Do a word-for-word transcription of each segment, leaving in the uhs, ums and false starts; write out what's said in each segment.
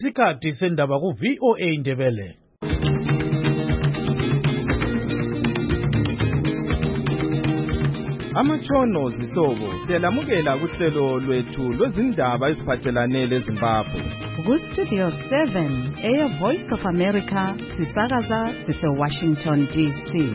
Isikhathi sendaba ku V O A Indebele. Amatshono zihlobo siyalamukela kuhlelo lwethu lwezindaba eziphathelane leZimbabwe. Ku Studio seven, Air Voice of America, sisakaza sise Washington D C.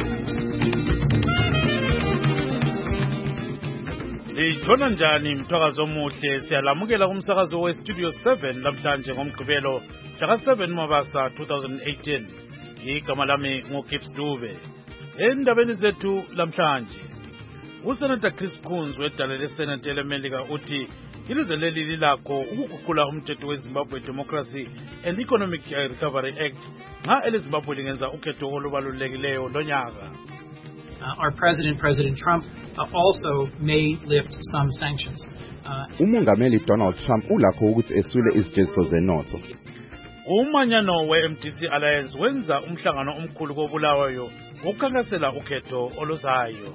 Lijona njani mthwakazo omuhle, siyalamukela kumsakazo we Studio seven lamhlanje ngomgqibelo mhla seven Mabasa two thousand eighteen. Igama lami nguGibbs Dube. Endabeni zethu lamhlanje, uSenator Chris Coons wedala leSenate leMelika uthi ilizwe leli lilakho ukuguqula umthetho weZimbabwe Democracy and Economic Recovery Act nxa eleZimbabwe lingenza ukhetho olubalulekileyo lonyaka. Uh, our president, President Trump, uh, also may lift some sanctions. Uh, Umongameli Donald Trump ulakho ukuthi esule izijeziso zenotho. Umanyano we-M D C Alliance wenza umhlangano omkhulu koBulawayo ukukhankasela ukhetho oluzayo.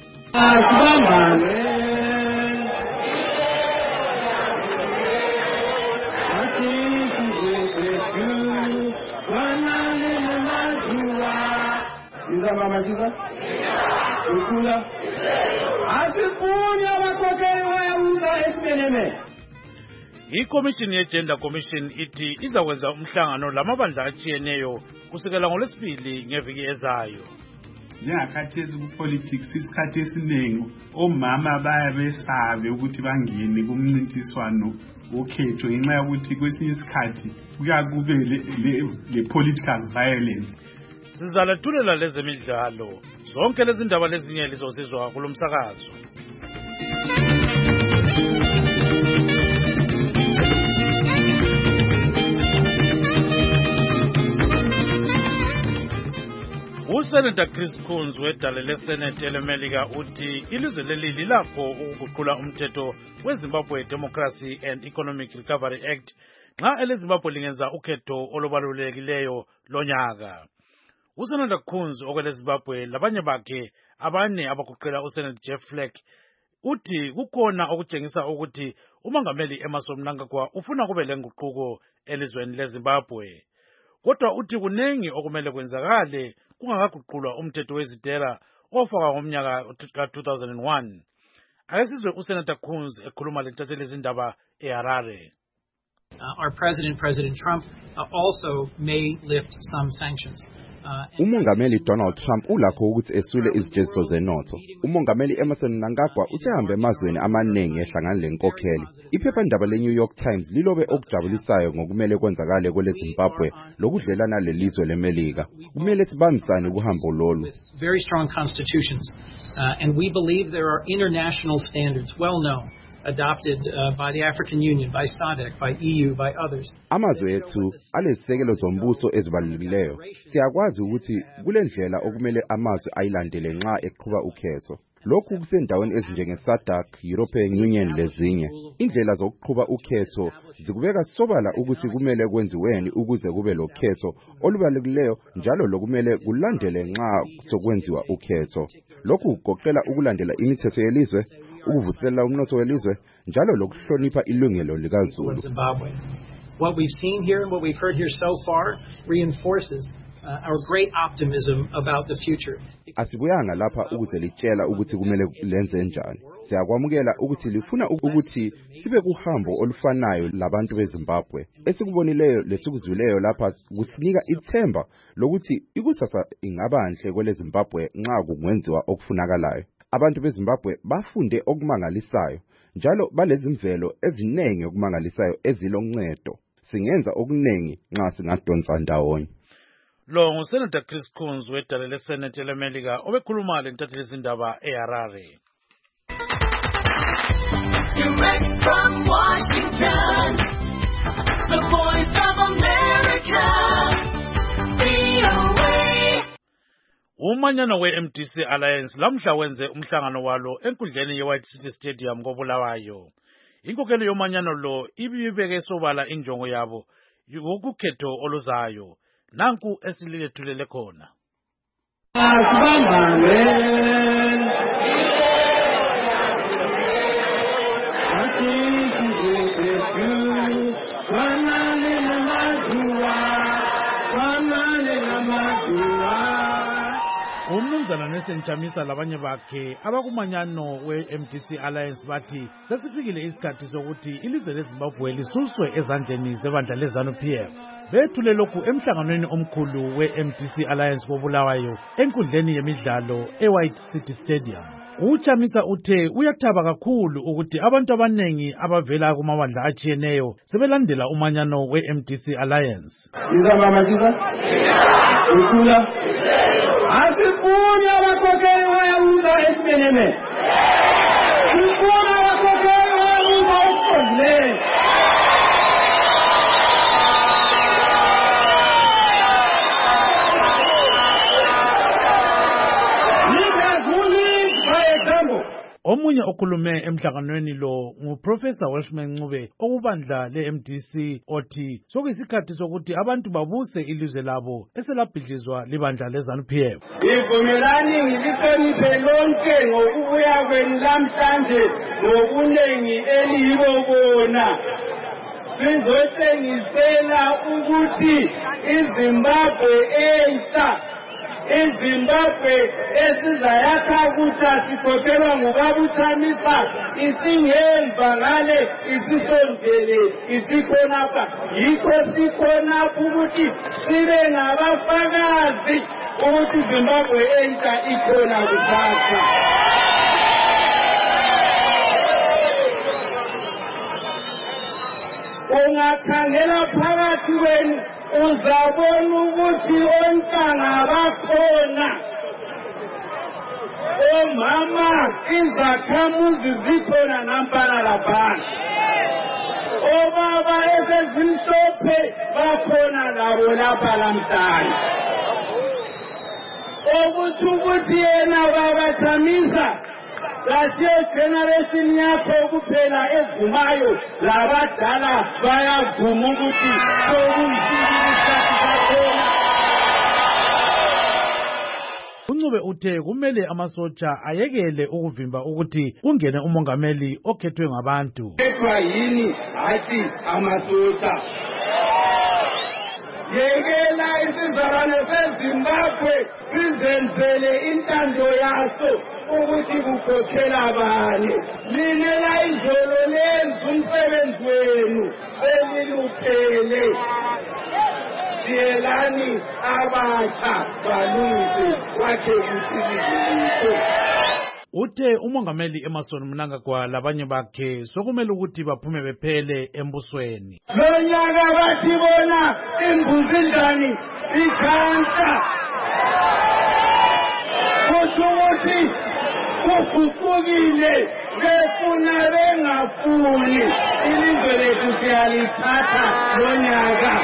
Ikomishini ye-Gender Commission ithi izakwenza umhlangano lamabandla atshiyeneyo kusukela ngoLwesibili ngeviki ezayo. Njengakhathesi ku-politics isikhathi esiningi omama baya besabe ukuthi bangene kumncintiswano wokhetho ngenxa yokuthi kwesinye isikhathi kuyakube le-political violence. Sizalethulela lezemidlalo zonke lezi ndaba lezinye lizozizwa kulo msakazo. uSenator Chris Coons wedala leSenate leMelika uthi ilizwe leli lilakho ukuguqula umthetho weZimbabwe Democracy and Economic Recovery Act nxa eleZimbabwe lingenza ukhetho olubalulekileyo lonyaka. uSenator Coons okweleZimbabwe labanye bakhe abane abaguqela uSenator Jeff Flake uthi kukhona okutshengisa ukuthi umongameli Emmerson Mnangagwa ufuna kube lenguquko elizweni leZimbabwe. Kodwa uthi kunengi okumele kwenzakale kungakaguqulwa umthetho wezitera ofaka ngomnyaka ka two thousand one. Akasizwe uSenator Coons ekhuluma lentatheli izindaba eHarare. Uh, our president, President Trump, uh, also may lift some sanctions. Uh, Umongameli Donald Trump ulakho ukuthi esule izijeziso zenotho. Umongameli Emmerson Mnangagwa usehambe emazweni amaningi ehlangana lenkokheli. Iphephandaba le New York Times lilobe okujabulisayo ngokumele kwenzakale kweleZimbabwe lokudlelana lelizwe leMelika. Kumele sibambisane kuhambo lolu. Very strong constitutions, uh, and we believe there are international standards well known, adopted uh, by the African Union, by SADC, by E U, by others. Amazwe ethu alezisekelo zombuso ezibalulekileyo. Siyakwazi ukuthi kulendlela okumele amazwe ayilandele nxa eqhuba ukhetho. Lokhu kusendaweni ezinjenge SADC, European Union lezinye. Indlela zokuqhuba ukhetho zikubeka sobala ukuthi kumele kwenziweni ukuze kube lokhetho olubalulekileyo njalo lokumele kulandele nxa sokwenziwa ukhetho. Lokhu kugoqela ukulandela imithetho yelizwe, ukuvuselela umnotho welizwe njalo lokuhlonipha ilungelo likaZulu. What we've seen here and what we've heard here so far reinforces uh, our great optimism about the future. Asibuyanga lapha ukuze litshela ukuthi kumele lenze njani. Siyakwamukela ukuthi lifuna ukuthi sibe kuhambo olufanayo labantu beZimbabwe. Esikubonileyo lesikuzwileyo lapha kusinika ithemba lokuthi ikusasa ingabanhle kweleZimbabwe nxa kungwenziwa okufunakalayo. Abantu beZimbabwe bafunde okumangalisayo njalo balezimvelo ezinengi okumangalisayo eziloncedo. Singenza okuningi nxa singadonsa ndawonye. Lo nguSenator Chris Coons wedala leSenate leMelika obekhuluma lentatheli izindaba eHarare. Direct from Washington, the Voice of America, V O A. Umanyano we-M D C Alliance lamhla wenze umhlangano walo enkundleni ye-White City Stadium koBulawayo. Inkokelo yomanyano lo ibibeke sobala injongo yabo ukukhetho oluzayo. Nanku esilethulele khona. umnumzana Nathan Chamisa labanye bakhe abakumanyano we-M D C Alliance bathi sesifikile isikhathi sokuthi ilizwe leZimbabwe lisuswe ezandleni zebandla leZANU-P F. Bethule lokhu emhlanganweni omkhulu we-M D C Alliance koBulawayo enkundleni yemidlalo e-White City Stadium. UChamisa uthe uyathaba kakhulu ukuthi abantu abanengi abavela kumabandla atshiyeneyo sebelandela umanyano we-M D C Alliance. Asifuni abakhokheli bayabuza esibeneme. Sifuna abakhokheli bayabuza esiqondile. Omunye okhulume emhlanganweni lo nguProfessor Welshman Ncube okubandla le-M D C othi sokuyisikhathi sokuthi abantu babuse ilizwe labo eselabhidlizwa libandla leZANU-P F. Ngivumelani ngilihloniphe lonke ngokubuya kwenu lamhlanje ngobuningi eliyibona. Sizotshengisela ukuthi iZimbabwe entsha iZimbabwe esizayakha kutsha sikhokhelwa ngubaba uChamisa isingemva ngale isisondele isikhonapha yikho sikhonapha ukuthi sibe ngabafakazi ukuthi iZimbabwe entsha ikhona kusasa. Ungakhangela phakathi kwenu uzabona ukuthi ontanga bakhona. Omama izakhamuzi zikhona nampala laphana. Obaba ezezimhlophe bakhona labo lapha lamhlanje. Ukuthi ukuthi yena baba Chamisa lasiye generation yakho kuphela evumayo labadala bayavuma ukuthi uNcube uthe kumele amasotsha ayekele ukuvimba ukuthi kungene umongameli okhethwe ngabantu. Ethwa yini hathi amasotsha. Yekela isizalwane seZimbabwe sizenzele intando yaso ukuthi kukhokhela abanye. Linela izolo lenza umsebenzi wenu seliluphele. Siyelani abatsha balungise wakhe isizwe. Uthe umongameli Emmerson Mnangagwa labanye bakhe sokumele ukuthi baphume bephele embusweni. Lonyaka bathi bona imbuzi njani ikhansa. Kuthi kufukile befuna bengafuni ilizwe lethu siyalithatha lonyaka.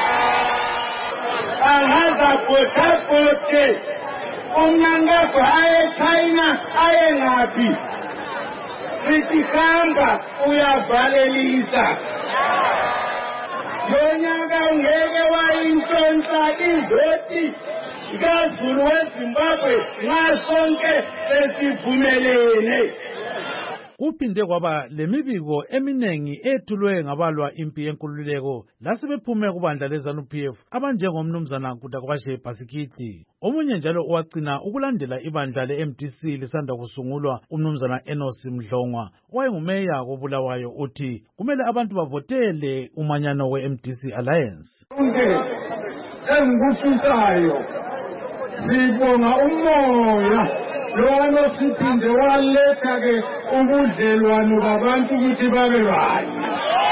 Angaza potapote Mnangagwa aye China aye ngaphi sihamba uyavalelisa. Lonyaka ngeke wayintshontsha izoti kaZulu weZimbabwe ngasonke sesivumelene. Kuphinde kwaba lemibiko eminengi ethulwe ngabalwa impi yenkululeko lasebephume kubandla leZANU-P F abanjengomnumzana Kudakwashe Bhasikiti. Omunye njalo owagcina ukulandela ibandla le-M D C lisanda kusungulwa umnumzana Enos Mdlongwa owayengumeya koBulawayo uthi kumele abantu bavotele umanyano we-M D C Alliance. Engikufisayo sibonga umoya Lwana siphinde waletha ke ubudlelwano babantu ukuthi babe banye.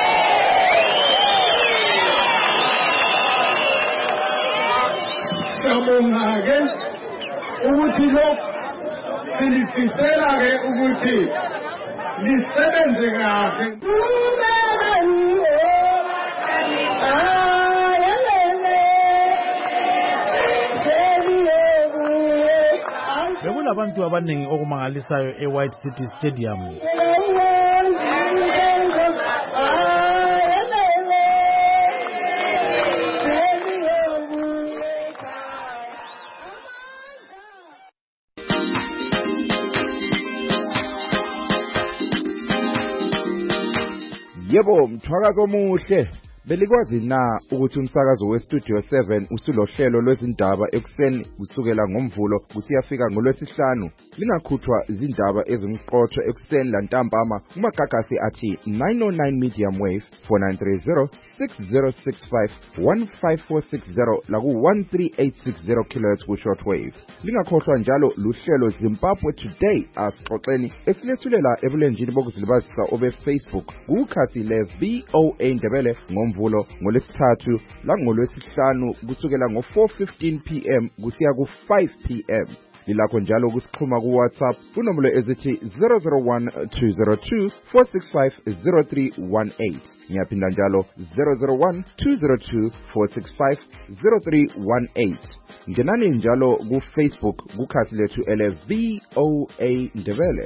Siyabonga ke ukuthi lokho silifisela ke ukuthi lisebenze kahle. Bekulabantu abanengi okumangalisayo e-White City Stadium. Yebo, mthwakazo omuhle. Belikwazi na ukuthi umsakazo weStudio seven usulohlelo lwezindaba ekuseni kusukela ngomvulo kusiyafika ngolwesihlanu. Lingakhuthwa izindaba ezimqotho ekuseni lantambama kumagagasi athi nine oh nine medium wave, four nine three zero, six zero six five, one five four six zero laku one three eight six zero kilohertz ku shortwave. Lingakhohlwa njalo luhlelo Zimbabwe Today asixoxeni esilethulela ebulenjini bokuzilibazisa obe Facebook kukhasi le V O A Ndebele ngomvulo ngolesithathu la ngolwesihlanu kusukela ngo four fifteen p m kusiya ku five p m. Lilakho njalo kusixhuma ku WhatsApp kunombolo ezithi zero zero one two zero two four six five zero three one eight. Ngiyaphinda njalo zero zero one two zero two four six five zero three one eight. Ngenani njalo ku Facebook kukhasi lethu ele V O A Ndebele.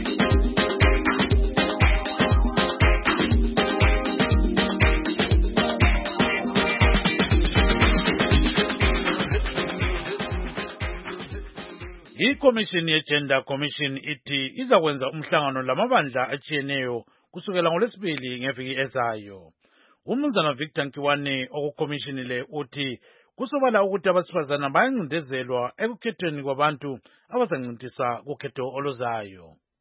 iCommission ye-Gender Commission ithi izakwenza umhlangano lamabandla atshiyeneyo kusukela ngolwesibili ngeviki ezayo. Umnumzana Victor Nkiwane okukomishini le uthi kusobala ukuthi abasifazana bayancindezelwa ekukhethweni kwabantu abazancintisa kukhetho oluzayo.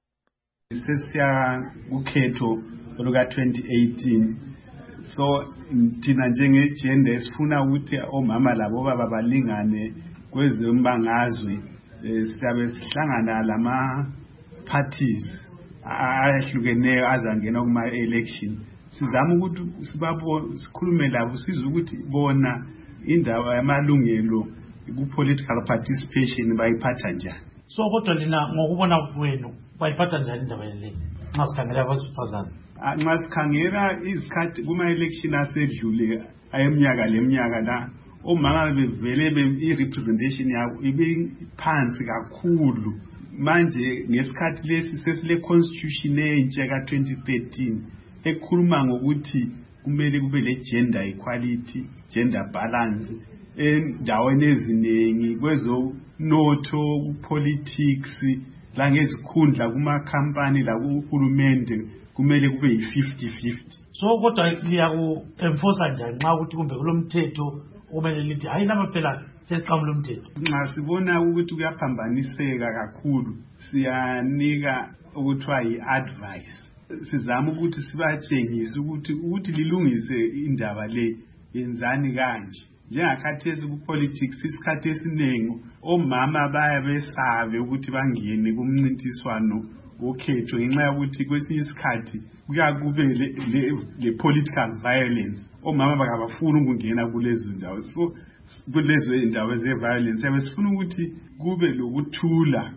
Sesiya ukhetho oluka twenty eighteen. So thina njenge-gender esifuna ukuthi omama labo baba balingane kwezombangazwe. Siyabe sihlangana lama parties ahlukeneyo azangena kuma election. Sizama ukuthi sibabo sikhulume labo sizwe ukuthi bona indawo yamalungelo ku political participation bayiphatha njani. So kodwa lina ngokubona kwenu bayiphatha njani indaba le nxa sikhangela abasifazana? Nxa sikhangela isikhathi kuma election asedlule ayeminyaka leminyaka la omama bevele i-representation yabo ibe phansi kakhulu. Manje ngesikhathi lesi sesile constitution entsha ka twenty thirteen ekhuluma ngokuthi kumele kube le gender equality, gender balance endaweni eziningi kwezonotho, politics la ngezikhundla kuma company la kuhulumende kumele kube yi fifty fifty. So kodwa liyaku enforce njani nxa ukuthi kumbe kulomthetho kumele lithi hayi lama phela sesiqhamulo umthetho? Nxa sibona ukuthi kuyaphambaniseka kakhulu siyanika ukuthiwa yi-advice. Sizama ukuthi sibatshengise ukuthi ukuthi lilungise indaba le yenzani kanje. Njengakhathesi ku politics isikhathi esiningi omama baya besabe ukuthi bangene kumncintiswano ukhetho ngenxa yokuthi kwesinye isikhathi kuyakube le political violence. Omama bakabafuna ukungena kulezo ndawo. So kulezo indawo ze violence yabesifuna ukuthi kube lokuthula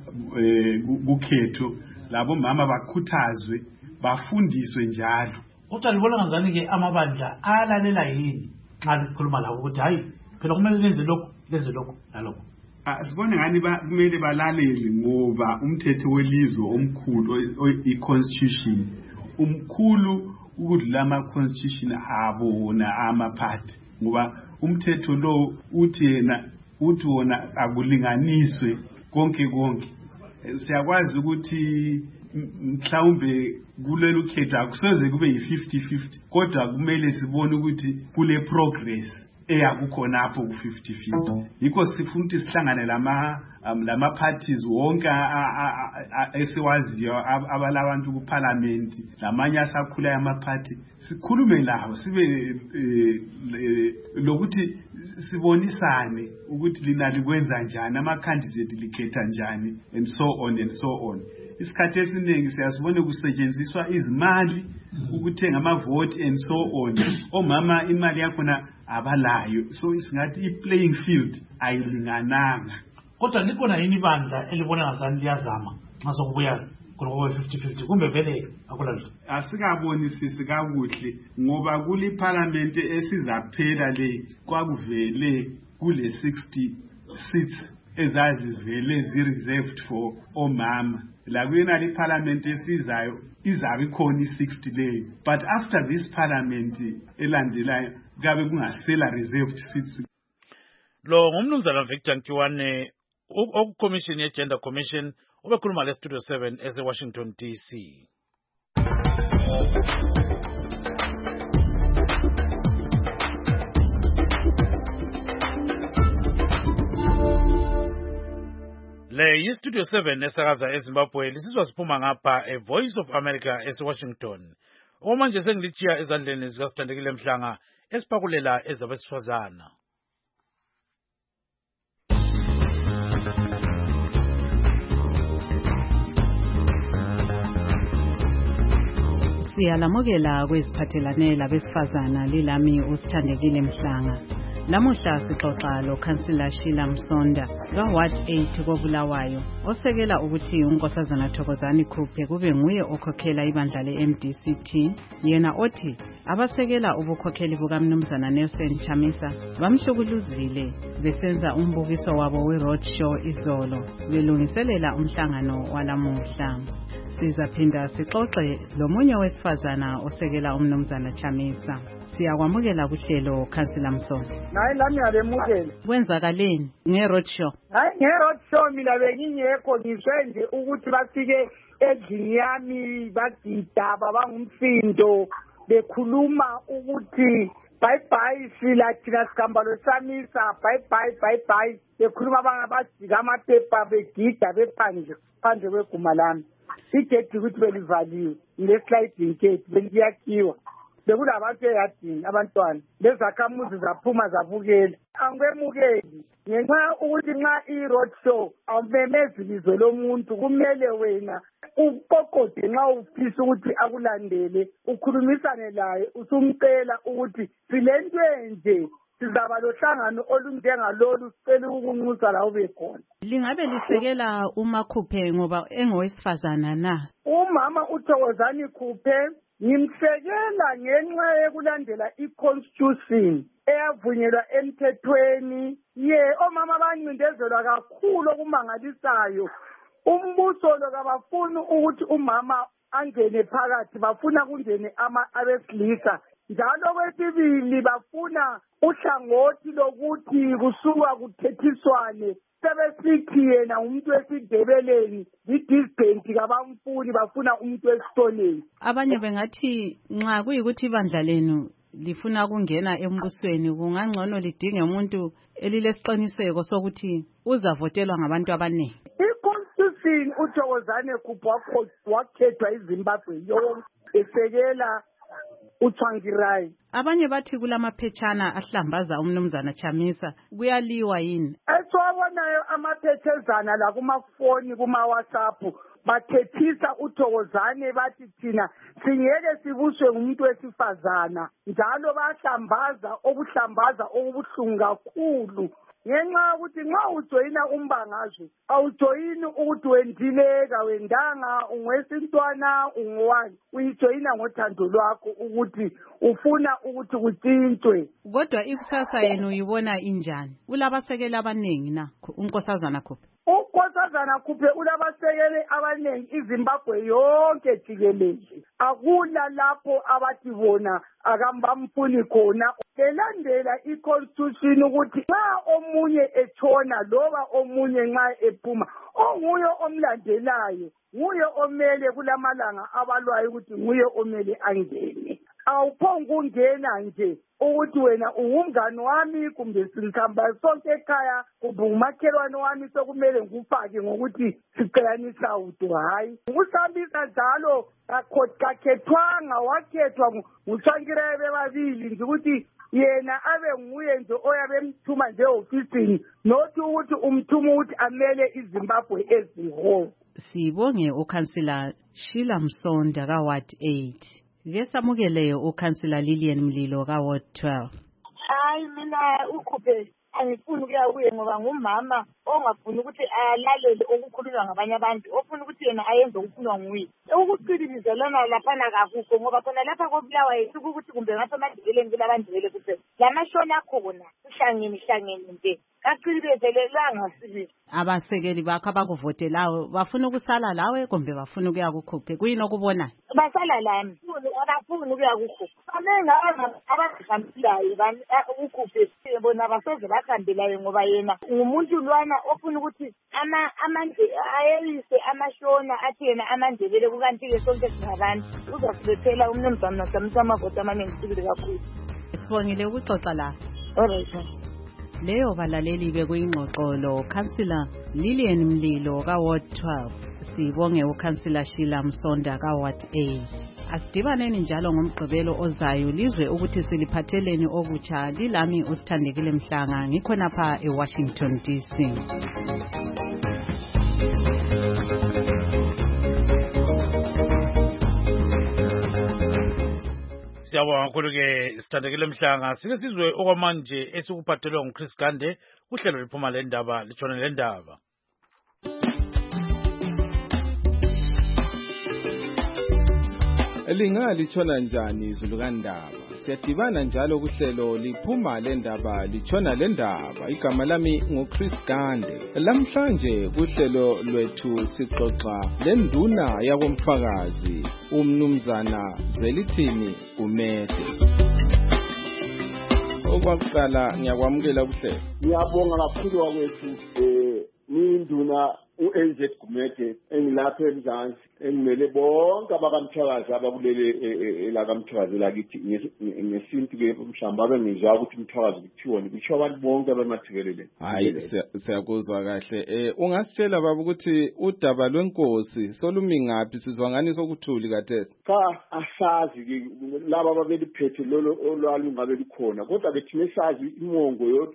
ukhetho labo mama bakhuthazwe bafundiswe njalo. Kodwa libona kanjani ke amabandla alalela yini nxa likhuluma labo ukuthi hayi phela kumele lenze lokho lenze lokho nalokho? Sibone ngani kumele balalele ngoba umthetho welizwe omkhulu i-constitution umkhulu ukudlula ama-constitution abona ama-party ngoba umthetho lo uthi yena uthi wona akulinganiswe konke konke. Siyakwazi ukuthi mhlawumbe kulelo khetho akusoze kube yi fifty fifty kodwa kumele sibone ukuthi kule progress eyakukhona apho ku fifty fifty. Yikho sifuna ukuthi sihlangane lama lama parties wonke esiwaziyo abalabantu ku parliament lamanye asakhula ama party sikhulume lawo sibe lokuthi sibonisane ukuthi lina likwenza njani ama candidate likhetha njani and so on and so on. Isikhathi esiningi siyasibona kusetshenziswa izimali ukuthenga ama vote and so on. Omama imali yakhona abalayo, so isingathi i-playing field ayilingananga. Kodwa likhona yini bandla elibona ngazani liyazama nxa sokubuya kulokuba fifty fifty kumbe vele akulalutho? Asikabonisisi kakuhle ngoba kuli parliament esizaphela le kwakuvele kule sixty seats ezazivele zi-reserved for omama. La kuyena li parliament esizayo izabe khona i-sixty leyo, but after this parliament elandelayo kabe kungasela reserved seats. Lo ngumnumzana Victor Nkiwane okucommission ye-Gender Commission ubekhuluma le Studio seven ese Washington D C. Le yi-Studio seven esakaza eZimbabwe lisizwa siphuma ngapha e-Voice of America ese-Washington. Omanje sengilitshiya ezandleni zikaSithandekile Mhlanga esiphakulela ezabesifazana. Siyalamukela kweziphathelane labesifazana lilami uSithandekile Mhlanga. Namuhla sixoxa lo Councillor Sheila Msonda ka Ward eight koBulawayo osekela ukuthi uNkosazana Thokozani Khuphe kube nguye okhokhela ibandla le-M D C T, yena othi abasekela ubukhokheli bukaMnumzana Nelson Chamisa bamhlukuluzile besenza umbukiso wabo we-road show izolo belungiselela umhlangano walamuhla. Sizaphinda sixoxe lomunye wesifazana osekela uMnumzana Chamisa. Siyakwamukela kuhlelo Councillor Msonda. Hayi lami ngiyabemukela. Kwenzakaleni nge-road show? Hayi nge-road show mina bengingekho ngizwe nje ukuthi bafike endlini yami bagida babangumsindo bekhuluma ukuthi bye bye sila thina sigamba lo Chamisa bye bye bye bye bekhuluma bangabajika amaphepha begida bephandle phandle kweguma lami. Igedi ukuthi belivaliwe ngesliding gate beliyakhiwa bekulabantu eyadini abantwana lezakhamuzi zaphuma zabukela. Angemukeli ngenxa ukuthi nxa i-road show awumemezi bizwe lomuntu kumele wena uqoqode nxa ufisa ukuthi akulandele ukhulumisane laye usumcela ukuthi silento nje sizaba lohlangano olunjengalolu sicela ukunxusa la ube khona. Lingabe lisekela uMakhuphe ngoba engowesifazana na? Umama uThokozani Khuphe ngimsekela ngenxa yokulandela i-constitution eyavunyelwa emthethweni. Ye omama bancindezelwa kakhulu okumangalisayo. Umbuso lo kabafuni ukuthi umama angene phakathi, bafuna kungene ama abesilisa. Njalo kwesibili bafuna uhlangothi lokuthi kusuka kuthethiswane sebesithi yena umuntu wesidebeleni lidisbenti kabamfuni bafuna umuntu wesitoleni. Abanye bengathi nxa kuyikuthi ibandla lenu lifuna ukungena embusweni kungangcono lidinge umuntu elilesiqiniseko sokuthi uzavotelwa ngabantu abaningi. I-Constitution uThokozani Khuphe wakhethwa iZimbabwe yonke esekela uTsvangirai. Abanye bathi kulamaphetshana ahlambaza uMnumzana Chamisa kuyaliwa yini? Esiwabonayo amaphethezana la kumafoni kuma-WhatsApp bathethisa uThokozani bathi thina singeke sibuswe ngumuntu wesifazana njalo bahlambaza okuhlambaza okubuhlungu kakhulu. Ngenxa ukuthi nxa ujoyina umbangazwe awujoyini ukuthi wendileka wendanga ungwesintwana ungowani, uyijoyina ngothando lwakho ukuthi ufuna ukuthi kutshintshwe. Kodwa ikusasa yenu uyibona injani? Ulabasekeli abaningi na uNkosazana Khuphe? uNkosazana Khuphe ulabasekeli abaningi iZimbabwe yonke jikelele. Akula lapho abathi bona akambamfuni khona. Elandela i-constitution ukuthi nxa omunye etshona loba omunye nxa ephuma onguye omlandelayo nguye omele kulamalanga abalwayo ukuthi nguye omele angene. Awuphonga ungena nje ukuthi wena ungumngane wami kumbe sikhamba sonke ekhaya kumbe umakhelwane wami sokumele ngufake ngokuthi sicelanisa udo. Hayi uShamisa njalo kakhethwanga wakhethwa nguTsvangirai bebabili nje ukuthi yena abe nguye nje oyabemthuma nje ofisini nothi ukuthi umthuma ukuthi amele iZimbabwe ezihole. Sibonge uCouncillor Sheila Msonda ka Ward eight. Ke samukele uCouncillor Lillian Mlilo ka Ward twelve. Hayi mina uKhuphe angifuni ukuya kuye ngoba ngumama ongafuni ukuthi alalele okukhulunywa ngabanye abantu ofuna ukuthi yena ayenze okufunwa nguye. Ukucilibizelana laphana kakukho ngoba khona lapha koBulawayo ukuthi kumbe ngapha emadibeleni kulabandibele kuphela. Lamashona akhona uhlangene hlangene nje kacilibezelelanga sibili. Abasekeli bakho abakuvotelayo bafuna ukusala lawe kumbe bafuna ukuya kuKhuphe kuyini okubona? Basala lami abafuni ukuya kuKhuphe. Amenga abazihambilayo uKhuphe bona basoze bakhambelayo ngoba yena ngumuntu lwana ofuna ukuthi ama amanje ayelise amashona athi yena amandebele kukanti ke sonke singabantu uzasilethela uMnumzana Chamisa amavoti amaningi sibili kakhulu. Sibongile ukuxoxa la. Alright. Leyo balaleli bekuyingxoxo lo Councillor Lillian Mlilo ka Ward twelve, sibonge uCouncillor Sheila Msonda ka Ward eight. Asidibaneni njalo ngomgqibelo ozayo lizwe ukuthi siliphatheleni okutsha. Lilami uSithandekile Mhlanga, ngikhonapha eWashington D C. Siyabonga kakhulu ke Sithandekile Mhlanga. Sike sizwe okwamanje esikuphathelwa nguChris Gande uhlelo liphuma le ndaba litshona le ndaba. Lingalitshona njani izulu kaNdaba? Siyadibana njalo kuhlelo liphuma le ndaba litshona le ndaba. Igama lami nguChris Gande. Lamhlanje kuhlelo lwethu sixoxa lenduna yakomfakazi umnumzana Zwelithini Gumede. Okwakuqala ngiyakwamukela kuhlelo. Ngiyabonga kakhulu wakwethu eh ninduna u-A Z Gumede engilapha eMzansi engimele bonke abakamthakazi abakulele la kamthakazi lakithi ngesintu ke mhlamba bengizwa ukuthi umthakazi kuthiwoni kusho abantu bonke abamathekelele. Hayi siyakuzwa kahle. Eh ungasitshela baba ukuthi udaba lwenkosi solumi ngapi sizwanganiso ukuthuli kathesi? Cha asazi ke laba ababeliphethe lolo olwalungabe likhona kodwa ke thina sazi imongo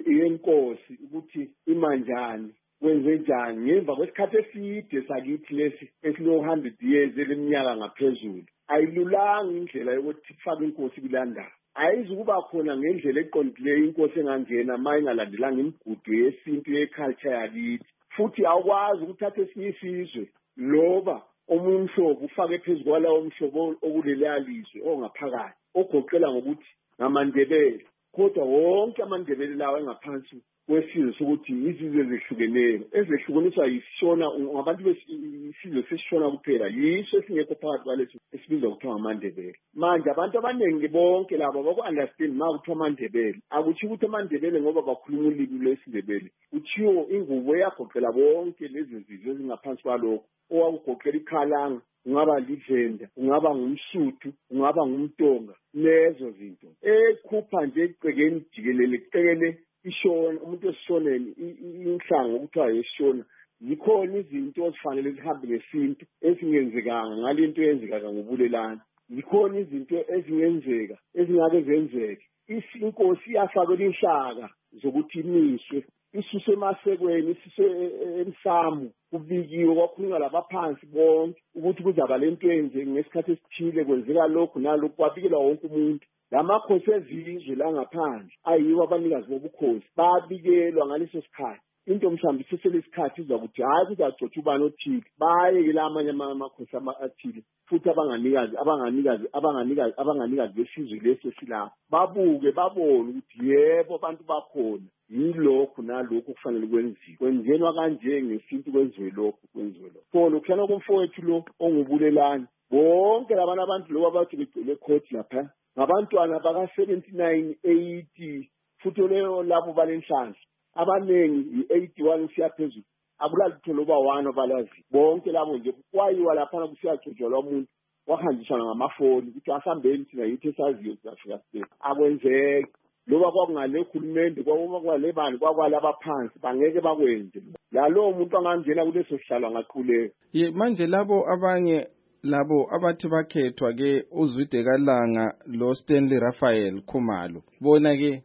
yenkosi ukuthi imanjani kwenze njani ngemva kwesikhathi eside sakithi lesi esilo one hundred years eleminyaka ngaphezulu. Ayilulanga indlela yokuthi kufaka inkosi kulandaba. Ayizukuba khona ngendlela eqondileyo inkosi engangena maye ingalandelanga imigudu yesintu yeculture yakithi. Futhi awukwazi ukuthatha esinye isizwe loba omunye umhlobo ufake phezulu kwalawo umhlobo okulelalizwe ongaphakathi ogoqela ngokuthi ngamaNdebele. Kodwa wonke amaNdebele lawo engaphansi kwesizwe sokuthi izizwe ezehlukeneyo ezehlukaniswa yisishona ngabantu besizwe sesishona kuphela yiso esingekho phakathi kwaleso esibizwa kuthiwa ngamaNdebele. Manje abantu abaningi bonke labo baku-understand ma kuthiwa amaNdebele akutsho ukuthi amaNdebele ngoba bakhuluma ulimi lwesiNdebele kuthiwo ingubo eyagoqela bonke lezi zizwe ezingaphansi kwalokho owakugoqela ikhalanga ungaba lidlenda ungaba ngumSuthu ungaba ngumTonga lezo zinto ekhupha nje egcekeni jikelele kucekele ishona umuntu esishoneni inhlanga ukuthiwa yeshona zikhona izinto ezifanele zihambe ngesintu ezingenzekanga ngalinto eyenzeka ngobulelana zikhona izinto ezingenzeka ezingake zenzeke inkosi iyafakela inhlaka zokuthi imiswe isuse emasekweni isuse emsamu kubikiwe kwakhulunywa labaphansi bonke ukuthi kuzaba lento yenze ngesikhathi esithile kwenzeka lokhu nalokhu kwabikelwa wonke umuntu. Lamakhosi ezizwe la ngaphandle ayiwo abanikazi bobukhosi babikelwa ngaleso sikhathi into mhlawumbe seselesikhathi izwa ukuthi hayi kuzagcotshwa ubani othile baye ke lamanye amakhosi athile futhi abanganikazi abanganikazi abanganikazi abanganikazi besizwe leso silapha babuke babone ukuthi yebo abantu bakhona yilokhu nalokhu kufanele kwenziwe kwenziwa kanje ngesintu kwenziwe lokhu kwenziwe lokhu so lokuhlala komfowethu lo ongubulelani bonke labana abantu lo abathi begcile court lapha ngabantwana baka seventy-nine eighty futhi leyo labo balenhlanhla abanengi i-eighty-one siyaphezulu akulalitho loba one obalazi bonke labo nje kwayiwa lapha kusiyagcotshwa umuntu wahanjiswa ngamafoni ukuthi asambeni thina yithi esaziyo siyafika siphe akwenzeki loba kwakungale khulumende kwakuma kwale bani kwakwalaba phansi bangeke bakwenze lalo umuntu angangena kuleso sihlalo angaqhuleka. Ye manje labo abanye labo abathi bakhethwa ke uZwide Kalanga lo Stanley Raphael Khumalo bona ke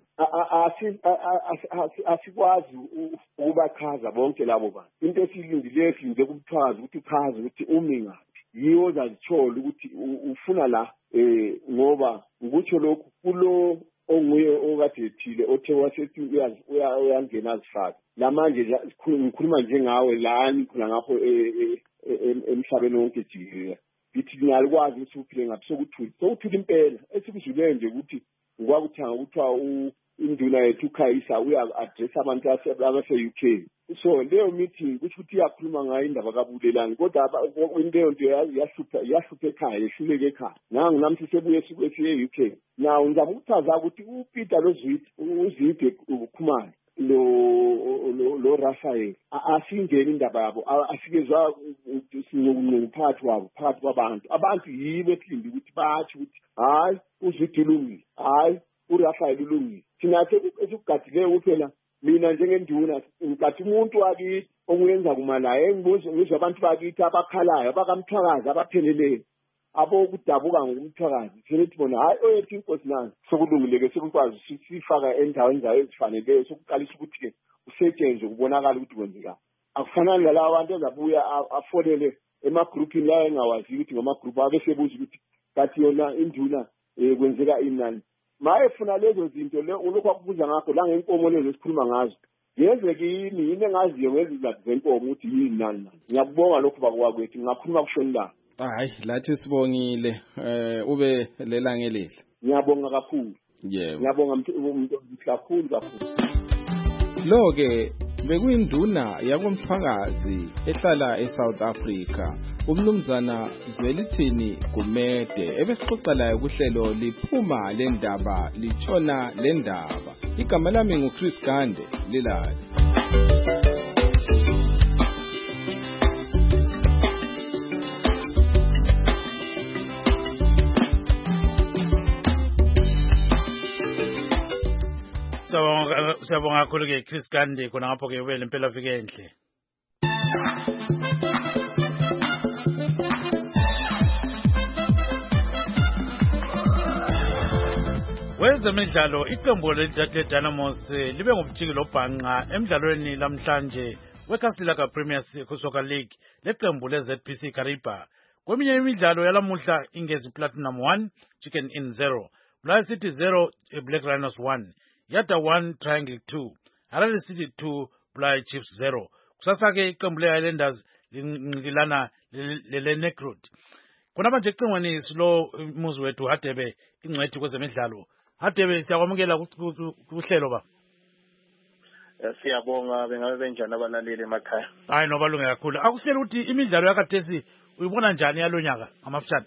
asikwazi ukubachaza bonke labo bantu into esiyilindile silinde kubuchaza ukuthi uchaza ukuthi umi ngaphi yiwo ozazithola ukuthi ufuna la eh ngoba ukuthi lokhu kulo onguye okade ethile othe wasethi uyangena azifaka lamanje ngikhuluma nje ngawe la ngikhuluma ngapho emhlabeni wonke jikelele bithi ngiyakwazi ukuthi uphile ngaphi sokuthula sokuthula impela esikuzulele nje ukuthi ngikwakuthanga ukuthiwa induna yethu uKhayisa uya-address abantu abase-U K so leyo meeting kusho ukuthi iyakhuluma ngayo indaba kabulelani kodwa leyo nto yahlupha yahlupha ekhaya yehluleke ekhaya nangu nami sisebuye siye-U K naw ngizama ukuchaza ukuthi uPeter loZwide uZwide Khumalo lo lo Raphael asingeni indaba yabo asikezwa sinyokunqoba phakathi wabo phakathi kwabantu abantu yibo esilindi ukuthi bathi ukuthi hayi uZwide ulungile hayi uRafael ulungile thina esukugadileyo kuphela mina njengenduna ngikathi umuntu wakithi onguyenza kumalaye engibuzo ngizwe abantu bakithi abakhalayo abakamthwakazi abapheleleyo abokudabuka ngokumthwakazi sithi bona hayi oyethu inkosi nansi sokulungile ke sikukwazi sifaka endaweni zayo ezifaneleyo sokuqalisa ukuthi ke usetshenzwe kubonakala ukuthi kwenzeka akufanani nalabo abantu ezabuya afolele emagroupini la engawazi ukuthi ngama-group ake sebuza ukuthi kathi yona induna kwenzeka inani maye funa lezo zinto lokho akubuza ngakho la ngenkomo lezo esikhuluma ngazo yenzeke yini yini engaziyo ngezizathu zenkomo ukuthi yini nani ngiyakubonga lokho bakwakwethu ngingakhuluma kushoni la hayi lathi sibongile eh ube lelangelile ngiyabonga kakhulu yebo ngiyabonga umuntu kakhulu kakhulu lo ke bekuyinduna yakomthwakazi ehlala eSouth Africa umnumzana Zwelithini Gumede ebesixoxa laye kuhlelo liphuma lendaba litshona lendaba igama lami nguChris Gande lilali Siyabonga kakhulu ke Chris Gande khona ngapho ke ube lempela viki enhle. Wezemidlalo iqembu leDynamos libe ngumjiki lobhanqa emidlalweni lamhlanje weKasila Premier Soccer League leqembu leZ P C Kariba. Kweminye imidlalo yalamuhla Ingezi Platinum one Chicken Inn zero Black City zero Black Rhinos one Yada one Triangle two Harare City two Black Chiefs zero kusasa ke iqembu leHighlanders lingqikilana leLenekrut. Khona manje icingweni silo muzi wethu Hadebe ingcwethi kwezemidlalo. Hadebe siyakwamukela kuhlelo ba. Siyabonga bengabe benjani abalaleli emakhaya. Hayi no balunge kakhulu. Akusiyela ukuthi imidlalo yakhathesi uyibona njani yalonyaka amafutshane?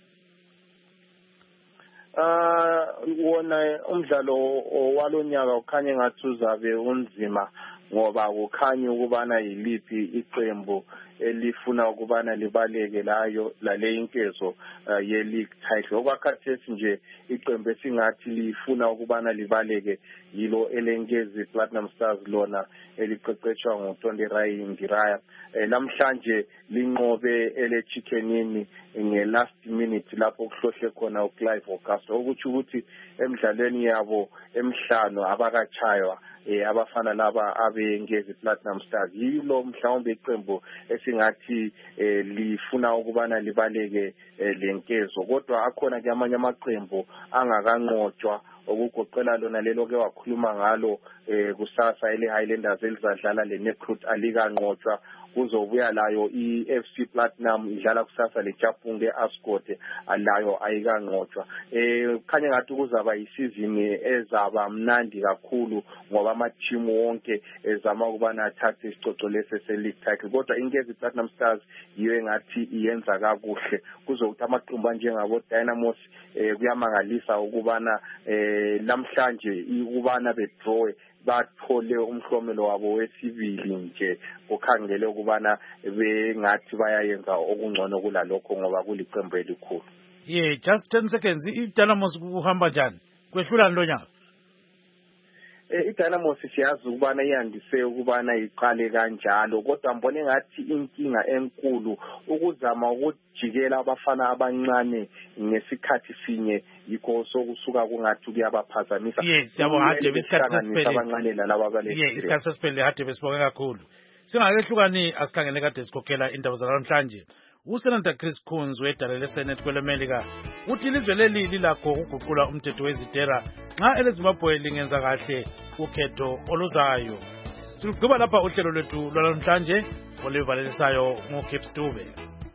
Ah wona umdlalo walonyaka ukhanye ngathi uzabe unzima ngoba kukhanya ukubana yiliphi iqembu elifuna ukubana libaleke layo lale inkezo ye league title okwakhathesi nje iqembu esingathi lifuna ukubana libaleke yilo elengezi Platinum Stars lona eliqeqeshwa nguTondi Rai Ngiraya namhlanje linqobe ele Chickenini nge last minute lapho kuhlohle khona uClive Augusto ukuthi ukuthi emidlalweni yabo emhlano abakachaywa eh abafana laba abengezi Platinum Stars yilo mhlawumbe iqembu esingathi lifuna ukubana libaleke lenkezo kodwa akhona ke amanye amaqembu angakanqotshwa okugoqela lona lelo ke wakhuluma ngalo kusasa ele Highlanders elizadlala leNekrut alikanqotshwa kuzobuya layo iF C Platinum idlala kusasa leJapunge Ascot alayo ayikanqotshwa eh khanye ngathi kuzaba isizini ezaba mnandi kakhulu ngoba ama team wonke ezama ukubana athathe isicoco lese se league title kodwa Ingezi Platinum Stars yiyo engathi iyenza kakuhle kuzokuthi amaqembu njengabo Dynamos kuyamangalisa ukubana namhlanje ukubana bedraw bathole umhlomelo wabo wesibili nje ukhangele ukubana bengathi bayayenza okungcono kulalokho ngoba kuliqembu elikhulu. Yeah, just ten seconds. iDynamos kuhamba njani? Kwehlulana lo nyaka. Eh iDynamos siyazi ukubana iyandise ukubana iqale kanjalo kodwa mbone ngathi inkinga enkulu ukuzama ukujikela abafana abancane ngesikhathi sinye yikho sokusuka kungathi kuyabaphazamisa. Yes, siyabonga Hadebe isikhathi sesiphelile abancane lalabo abale. Yeah, isikhathi sesiphelile Hadebe sibonga kakhulu. Singakehlukani asikhangele kade sikhokhela indaba zalamhlanje. uSenator Chris Coons wedala leSenate kweleMelika uthi ilizwe leli lilakho ukuguqula umthetho wezitera nxa eleZimbabwe lingenza kahle ukhetho oluzayo. Sigqiba lapha uhlelo lwethu lwalamhlanje olivalelisayo ngoKips Dube.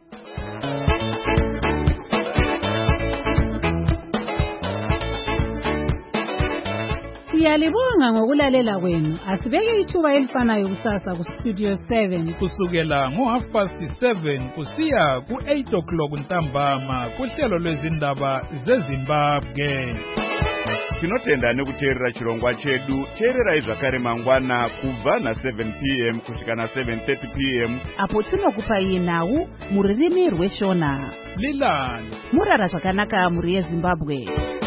Siyalibonga ngokulalela kwenu. Asibeke ithuba elifanayo kusasa ku Studio seven kusukela ngo half past seven kusiya ku eight o'clock ntambama kuhlelo lwezindaba zeZimbabwe. Tinotenda nekuteerera chirongwa chedu. Teererai zvakare mangwana kubva na seven p m kusvika na seven thirty p m apo tinokupa nhau muririmi rweshona. Lilani murara zvakanaka muri yeZimbabwe.